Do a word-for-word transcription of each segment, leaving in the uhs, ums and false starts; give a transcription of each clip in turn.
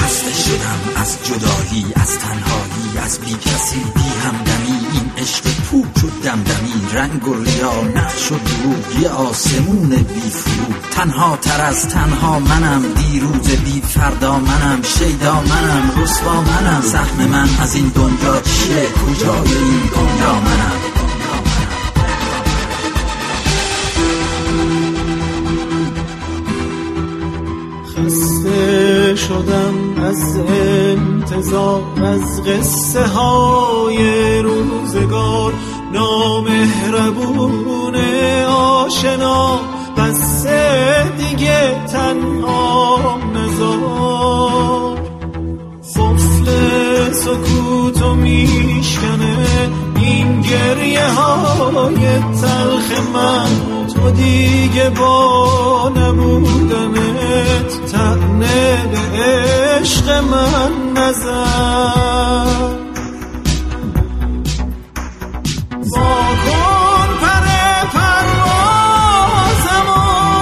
خسته شدم از جدایی، از تنهایی، از بی کسی بی همدمی. این عشق پوک شد دمدمی، رنگ و ریا نقش و دروغ، یه آسمون بی فروغ. تنها تر از تنها منم، دیروز بی فردا منم، شیدا منم، رسوا منم. سهم من از این دنیا چیه؟ کجای این دنیا منم؟ خسته شدم از انتظار، از قصه های روزگار. نامهربون آشنا، بس دیگه تنها نزار. قفل سکوتو میشکنه این گریه های تلخ من. تو دیگه با نبودنت طعنه به عشق من نزن. واکن پر پروازمو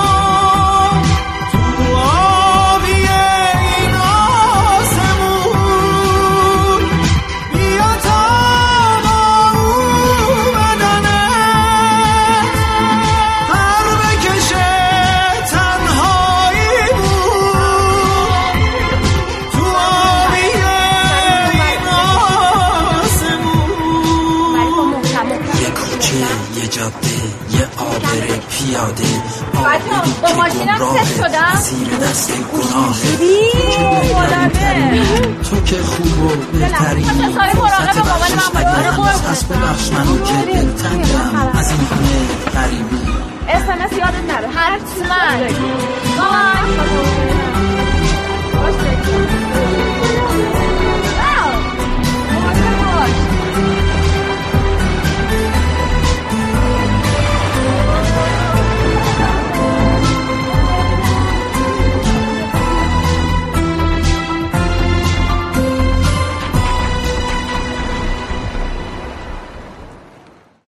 تو آبی این آسمون. بیا تا با اون بدنت پر بکشه تنهایی بود. تو آبی این آسمون. یه کوچه، یه جاده، یه آبر پیاده، آبی که گمراهه زیر دست گناهه. تو که خوب و بهتری، فرصت بخشش اگر هنوز هست ببخش منو که دلتنگم از این همه غریبی. اس ام اس یادت نره حتما.